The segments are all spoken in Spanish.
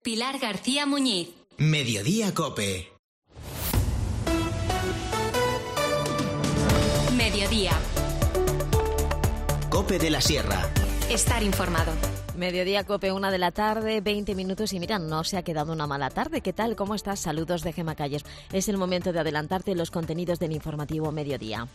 Pilar García Muñiz. Mediodía COPE. Mediodía. COPE de la Sierra. Estar informado. Mediodía COPE, 1 de la tarde, 20 minutos y mira, no se ha quedado una mala tarde. ¿Qué tal? ¿Cómo estás? Saludos de Gemma Calles. Es el momento de adelantarte los contenidos del informativo Mediodía.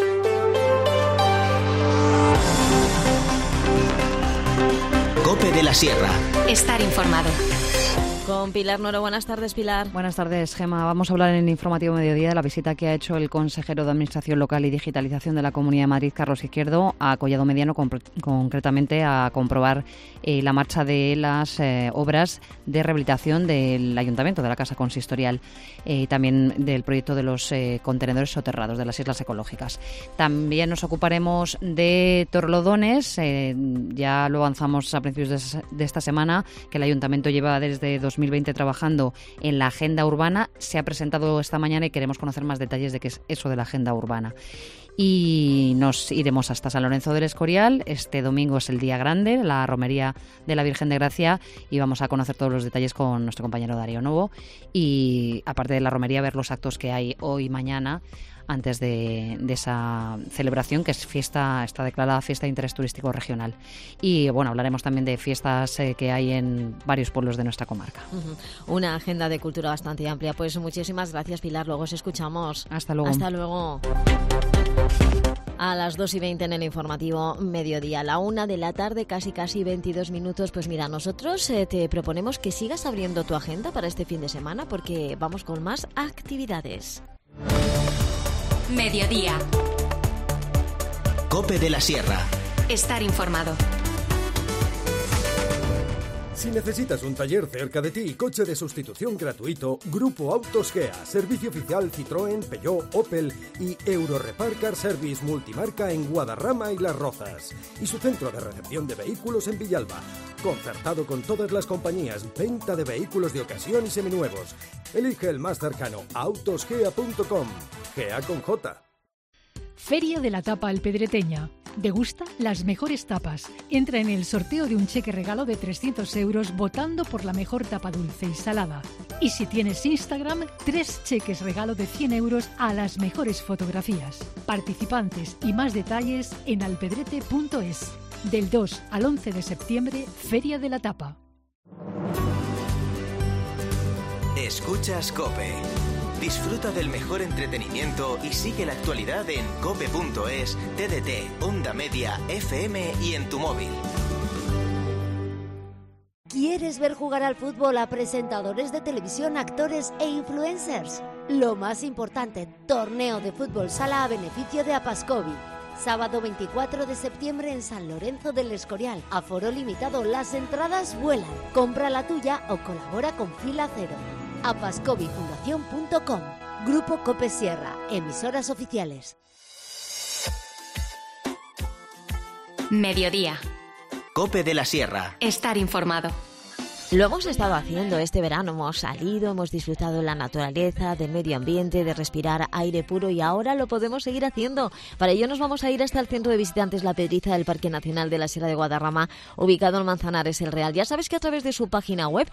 COPE de la Sierra. Estar informado. Con Pilar Noro. Buenas tardes, Pilar. Buenas tardes, Gemma. Vamos a hablar en el informativo Mediodía de la visita que ha hecho el consejero de Administración Local y Digitalización de la Comunidad de Madrid, Carlos Izquierdo, a Collado Mediano, concretamente a comprobar la marcha de las obras de rehabilitación del Ayuntamiento, de la Casa Consistorial, también del proyecto de los contenedores soterrados de las Islas Ecológicas. También nos ocuparemos de Torrelodones. Ya lo avanzamos a principios de esta semana, que el Ayuntamiento lleva desde 2020 trabajando en la agenda urbana. Se ha presentado esta mañana y queremos conocer más detalles de qué es eso de la agenda urbana. Y nos iremos hasta San Lorenzo del Escorial. Este domingo es el día grande, la romería de la Virgen de Gracia, y vamos a conocer todos los detalles con nuestro compañero Darío Novo. Y aparte de la romería, ver los actos que hay hoy y mañana antes de esa celebración, que es fiesta, está declarada fiesta de interés turístico regional. Y bueno, hablaremos también de fiestas que hay en varios pueblos de nuestra comarca. Una agenda de cultura bastante amplia. Pues muchísimas gracias, Pilar. Luego os escuchamos. Hasta luego. Hasta luego. A las 2:20 en el informativo Mediodía, a la 1 de la tarde, casi 22 minutos. Pues mira, nosotros te proponemos que sigas abriendo tu agenda para este fin de semana, porque vamos con más actividades. Mediodía. COPE de la Sierra. Estar informado. Si necesitas un taller cerca de ti y coche de sustitución gratuito, Grupo Autos Gea, servicio oficial Citroën, Peugeot, Opel y Eurorepar Car Service multimarca en Guadarrama y Las Rozas. Y su centro de recepción de vehículos en Villalba. Concertado con todas las compañías, venta de vehículos de ocasión y seminuevos. Elige el más cercano, autosgea.com. Gea con J. Feria de la Tapa Alpedreteña. Degusta las mejores tapas. Entra en el sorteo de un cheque regalo de 300 euros votando por la mejor tapa dulce y salada. Y si tienes Instagram, 3 cheques regalo de 100 euros a las mejores fotografías. Participantes y más detalles en alpedrete.es. Del 2 al 11 de septiembre, Feria de la Tapa. Escuchas COPE. Disfruta del mejor entretenimiento y sigue la actualidad en cope.es, TDT, Onda Media, FM y en tu móvil. ¿Quieres ver jugar al fútbol a presentadores de televisión, actores e influencers? Lo más importante, torneo de fútbol sala a beneficio de Apascovi. Sábado 24 de septiembre en San Lorenzo del Escorial. Aforo limitado, las entradas vuelan. Compra la tuya o colabora con Fila Cero. apascovifundación.com. Grupo COPE Sierra. Emisoras oficiales. Mediodía. COPE de la Sierra. Estar informado. Lo hemos estado haciendo este verano, hemos salido, hemos disfrutado de la naturaleza, del medio ambiente, de respirar aire puro, y ahora lo podemos seguir haciendo. Para ello nos vamos a ir hasta el centro de visitantes La Pedriza del Parque Nacional de la Sierra de Guadarrama, ubicado en Manzanares el Real. Ya sabes que a través de su página web,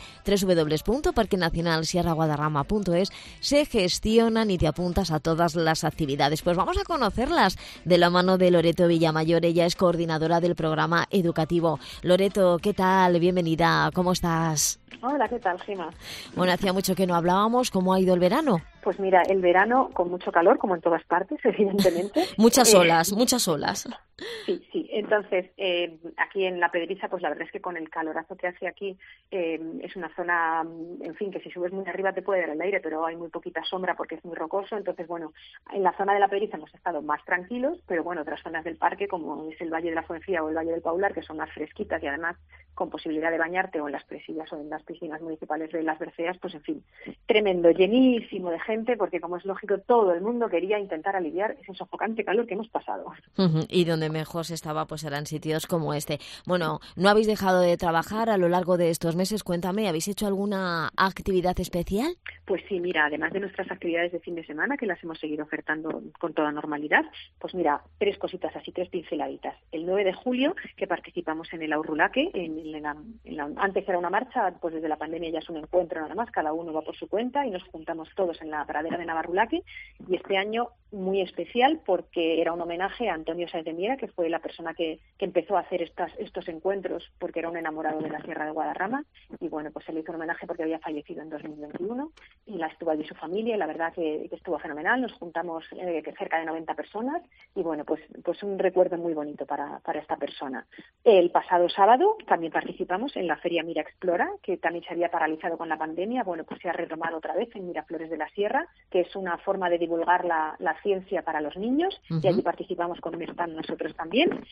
www.parquenacionalsierraguadarrama.es, se gestionan y te apuntas a todas las actividades. Pues vamos a conocerlas de la mano de Loreto Villamayor. Ella es coordinadora del programa educativo. Loreto, ¿qué tal? Bienvenida. ¿Cómo estás? Hola, ¿qué tal, Gema? Bueno, hacía mucho que no hablábamos. ¿Cómo ha ido el verano? Pues mira, el verano con mucho calor, como en todas partes, evidentemente. Muchas olas, muchas olas. Sí. Entonces, aquí en La Pedriza, pues la verdad es que con el calorazo que hace aquí, es una zona, en fin, que si subes muy arriba te puede dar el aire, pero hay muy poquita sombra porque es muy rocoso. Entonces, bueno, en la zona de La Pedriza hemos estado más tranquilos, pero bueno, otras zonas del parque, como es el Valle de la Fuenfía o el Valle del Paular, que son más fresquitas y además con posibilidad de bañarte o en las presillas o en las piscinas municipales de Las Berceas, pues en fin, tremendo, llenísimo de gente, porque como es lógico, todo el mundo quería intentar aliviar ese sofocante calor que hemos pasado. Y donde mejor se estaba, pues eran sitios como este. Bueno, no habéis dejado de trabajar a lo largo de estos meses. Cuéntame, ¿habéis hecho alguna actividad especial? Pues sí, mira, además de nuestras actividades de fin de semana, que las hemos seguido ofertando con toda normalidad, pues mira, 3 cositas así, 3 pinceladitas. El 9 de julio, que participamos en el Aurrulaque, antes era una marcha pues pues desde la pandemia ya es un encuentro nada más, cada uno va por su cuenta y nos juntamos todos en la pradera de Navarrulaque, y este año muy especial porque era un homenaje a Antonio Sáenz de Miera, que fue la persona que empezó a hacer estos encuentros porque era un enamorado de la Sierra de Guadarrama, y bueno, pues se le hizo un homenaje porque había fallecido en 2021 y la estuvo allí su familia, y la verdad que estuvo fenomenal. Nos juntamos cerca de 90 personas y bueno, pues un recuerdo muy bonito para esta persona. El pasado sábado también participamos en la Feria Mira Explora, que también se había paralizado con la pandemia. Bueno, pues se ha retomado otra vez en Miraflores de la Sierra, que es una forma de divulgar la ciencia para los niños, y allí participamos con un stand nosotros también.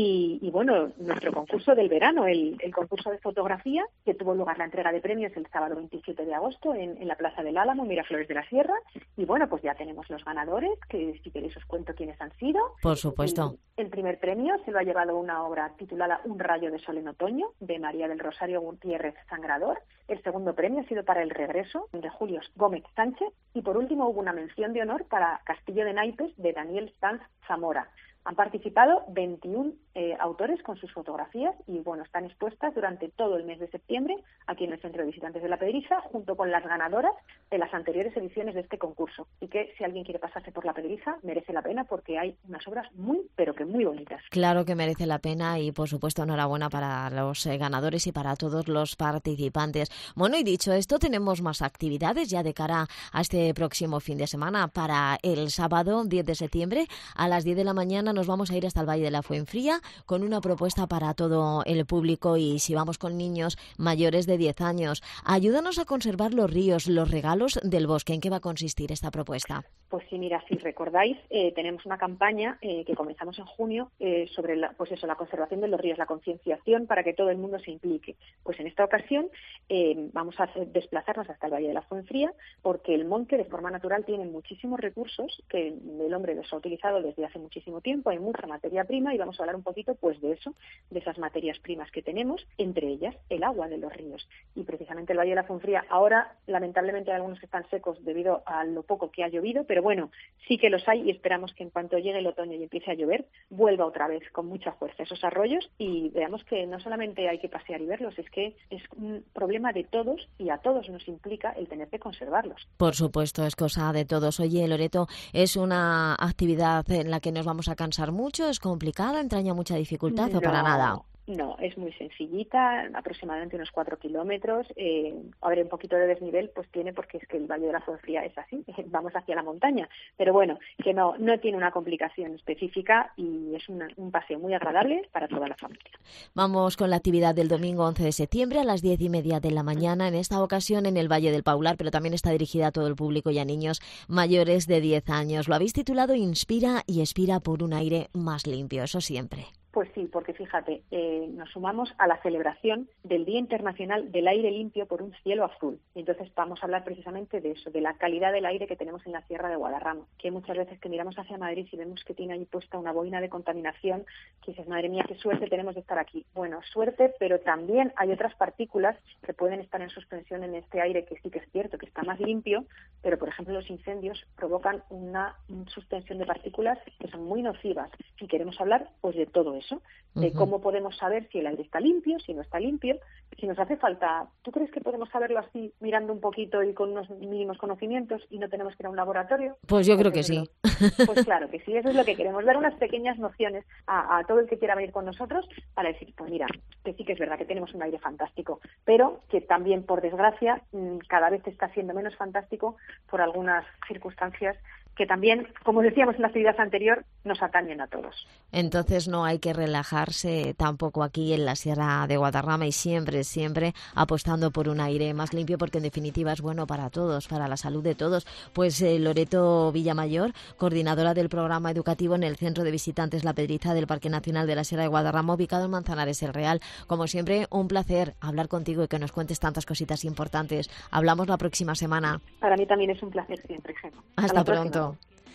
Y bueno, nuestro concurso del verano, el concurso de fotografía, que tuvo lugar la entrega de premios el sábado 27 de agosto en la Plaza del Álamo, Miraflores de la Sierra. Y bueno, pues ya tenemos los ganadores, que si queréis os cuento quiénes han sido. Por supuesto. El primer premio se lo ha llevado una obra titulada Un rayo de sol en otoño, de María del Rosario Gutiérrez Sangrador. El segundo premio ha sido para El regreso, de Julio Gómez Sánchez. Y por último hubo una mención de honor para Castillo de Naipes, de Daniel Sanz Zamora. Han participado 21 autores con sus fotografías y bueno, están expuestas durante todo el mes de septiembre aquí en el Centro de Visitantes de la Pedriza, junto con las ganadoras de las anteriores ediciones de este concurso. Y que si alguien quiere pasarse por la Pedriza, merece la pena porque hay unas obras muy, pero que muy bonitas. Claro que merece la pena y por supuesto enhorabuena para los ganadores y para todos los participantes. Bueno, y dicho esto, tenemos más actividades ya de cara a este próximo fin de semana. Para el sábado 10 de septiembre a las 10 de la mañana nos vamos a ir hasta el Valle de la Fuenfría con una propuesta para todo el público, y si vamos con niños mayores de 10 años, ayúdanos a conservar los ríos, los regalos del bosque. ¿En qué va a consistir esta propuesta? Pues sí, mira, si recordáis, tenemos una campaña que comenzamos en junio sobre la conservación de los ríos, la concienciación para que todo el mundo se implique. Pues en esta ocasión vamos a desplazarnos hasta el Valle de la Fuenfría, porque el monte de forma natural tiene muchísimos recursos que el hombre los ha utilizado desde hace muchísimo tiempo, hay mucha materia prima y vamos a hablar un poquito pues de eso, de esas materias primas que tenemos, entre ellas el agua de los ríos. Y precisamente el Valle de la Fuenfría, ahora lamentablemente hay algunos que están secos debido a lo poco que ha llovido, pero bueno, sí que los hay y esperamos que en cuanto llegue el otoño y empiece a llover, vuelva otra vez con mucha fuerza esos arroyos y veamos que no solamente hay que pasear y verlos, es que es un problema de todos y a todos nos implica el tener que conservarlos. Por supuesto, es cosa de todos. Oye, Loreto, ¿es una actividad en la que nos vamos a cansar mucho? ¿Es complicada? ¿Entraña mucha dificultad o para nada? No, es muy sencillita, aproximadamente unos 4 kilómetros. Habrá un poquito de desnivel, pues tiene, porque es que el Valle de la Fuenfría es así, vamos hacia la montaña. Pero bueno, que no tiene una complicación específica y es un paseo muy agradable para toda la familia. Vamos con la actividad del domingo 11 de septiembre a las 10:30 de la mañana, en esta ocasión en el Valle del Paular, pero también está dirigida a todo el público y a niños mayores de 10 años. Lo habéis titulado Inspira y expira por un aire más limpio, eso siempre. Pues sí, porque fíjate, nos sumamos a la celebración del Día Internacional del Aire Limpio por un Cielo Azul. Y entonces vamos a hablar precisamente de eso, de la calidad del aire que tenemos en la Sierra de Guadarrama, que muchas veces que miramos hacia Madrid y vemos que tiene ahí puesta una boina de contaminación, que dices, madre mía, qué suerte tenemos de estar aquí. Bueno, suerte, pero también hay otras partículas que pueden estar en suspensión en este aire, que sí que es cierto, que está más limpio, pero por ejemplo los incendios provocan una suspensión de partículas que son muy nocivas. Y queremos hablar pues de todo eso, de cómo podemos saber si el aire está limpio, si no está limpio, si nos hace falta. ¿Tú crees que podemos saberlo así, mirando un poquito y con unos mínimos conocimientos y no tenemos que ir a un laboratorio? Pues yo creo que sí. Pues claro que sí, eso es lo que queremos, dar unas pequeñas nociones a todo el que quiera venir con nosotros para decir, pues mira, que sí que es verdad que tenemos un aire fantástico, pero que también, por desgracia, cada vez está siendo menos fantástico por algunas circunstancias que también, como decíamos en la actividad anterior, nos atañen a todos. Entonces no hay que relajarse tampoco aquí en la Sierra de Guadarrama y siempre apostando por un aire más limpio, porque en definitiva es bueno para todos, para la salud de todos. Pues Loreto Villamayor, coordinadora del programa educativo en el Centro de Visitantes La Pedriza del Parque Nacional de la Sierra de Guadarrama, ubicado en Manzanares el Real. Como siempre, un placer hablar contigo y que nos cuentes tantas cositas importantes. Hablamos la próxima semana. Para mí también es un placer siempre, Gemma. Hasta pronto.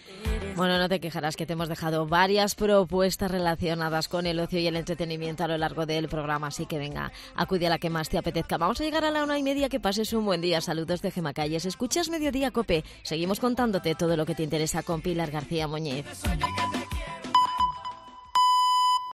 Bueno, no te quejarás que te hemos dejado varias propuestas relacionadas con el ocio y el entretenimiento a lo largo del programa, así que venga, acude a la que más te apetezca. Vamos a llegar a la 1:30, que pases un buen día. Saludos de Gemma Calles. Escuchas Mediodía Cope. Seguimos contándote todo lo que te interesa con Pilar García Muñiz.